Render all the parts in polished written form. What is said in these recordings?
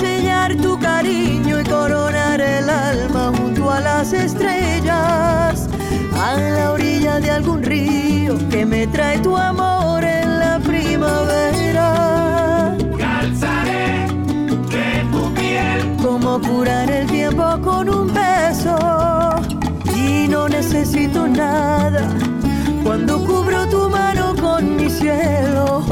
sellar tu cariño y coronar el alma junto a las estrellas, a la orilla de algún río que me trae tu amor en la primavera. Calzaré de tu piel, Como curar el tiempo con un beso, y no necesito nada cuando cubro tu mano con mi cielo.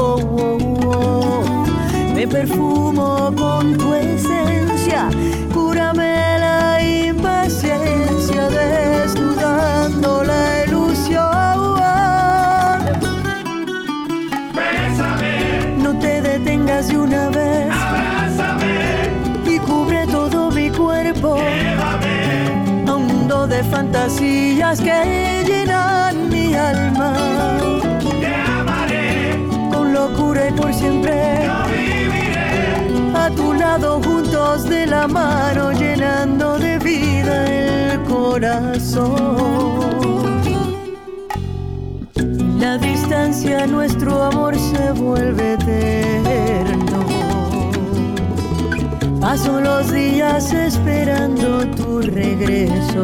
Me perfumo con tu esencia, cúrame la impaciencia, desnudando la ilusión. bésame, No te detengas de una vez abrázame, y cubre todo mi cuerpo llévame, a un mundo de fantasías que llenan mi alma. te amaré, Con locura y por siempre, yo viviré, a tu lado juntos de la mano, llenando de vida el corazón. En la distancia nuestro amor se vuelve eterno. Paso los días esperando tu regreso.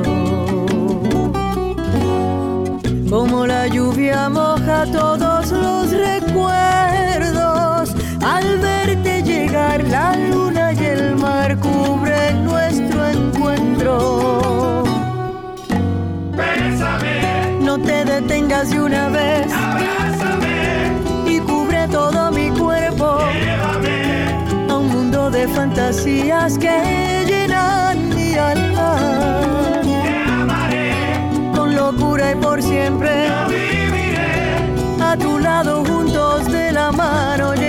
Como la lluvia moja todos los recuerdos, al verte llegar la luna y el mar cubren nuestro encuentro. bésame, No te detengas de una vez abrázame, y cubre todo mi cuerpo llévame, a un mundo de fantasías que llenan mi alma. te amaré, Con locura y por siempre, yo viviré, a tu lado juntos de la mano.